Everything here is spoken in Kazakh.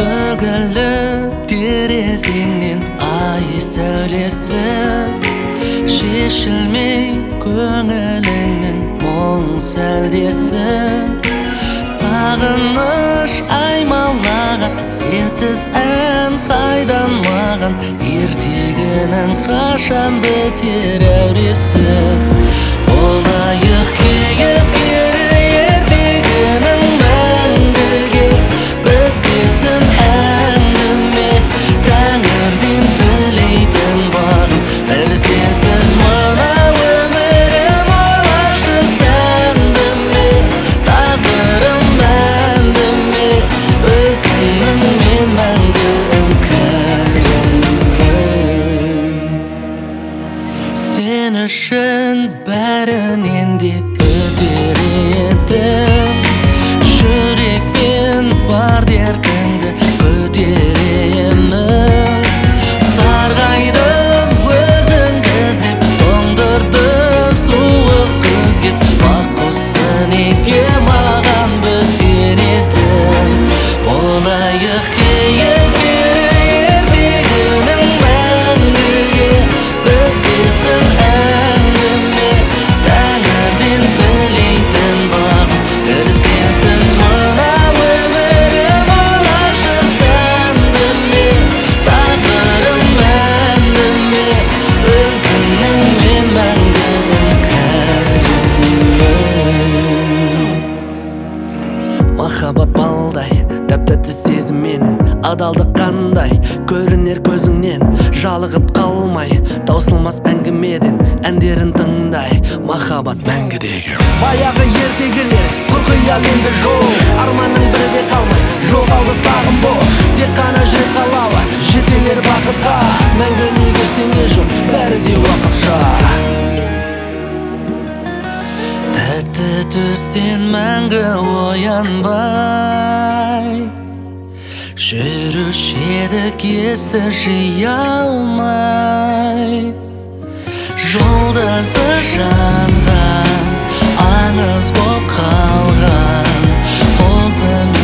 Төгіліп терезеңнен ай сәулесі, шешілмей көңіліңнің мұң сәлдесі. Сағыныш аймалаған сенсіз ән қайдан маған, ертегінің қашан бітер әуресі. Болайық кейіпкері ертегінің мәңгіге, бітпесін әңгіме тәңірден тілейтін бағым. Бір сенсіз мына өмірім оларшы сәнді ме, тағдырым мәнді ме, өзіңнің мен мәңгі іңкәрлімін. Сен үшін бәрінен де өтер едім, жүрекпен бар дертіңді көтеремін. Сарғайдым өзіңді іздеп, тоңдырды суық күзге, бақ құсы неге маған бөтен едің. Болайық кейіпкері ертегінің мәңгіге, бітпесін әңгіме тәңірден тілейтін бағым. Бір сенсіз мына өмірім оларшы сәнді ме, тағдырым мәнді ме, өзіңнің мен мәңгі іңкәрлімін. Махаббат балдай тәп-тәтті сезімменен, адалдық қандай көрінер көзіңнен. Жалығып қалмай таусылмас әңгімеден әндерін тыңдай, махаббат мәңгідегі. Баяғы ертегілер құр қиял енді жоқ, арманың бірде қалмай жоғалды сағым бол. Тек қана жүрек қалауы жетелер бақытқа, мәңгілік ештеңе жоқ, бәрі де уақытша. Тәтті түстен мәңгі оянбай жүруші едік есті жия алмай. Жұлдызы жанған аңыз боп қалған қозым